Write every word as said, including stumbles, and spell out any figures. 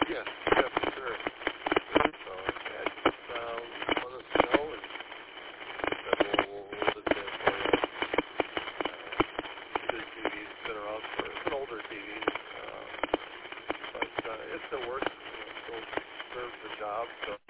Yeah, yeah, for sure. So, yeah, just um, let us know, and then we'll, we'll, we'll look at for you. Uh, good T V. It's been around for, it's an older T V, uh, but uh, it still works. You know, still serves the job. So.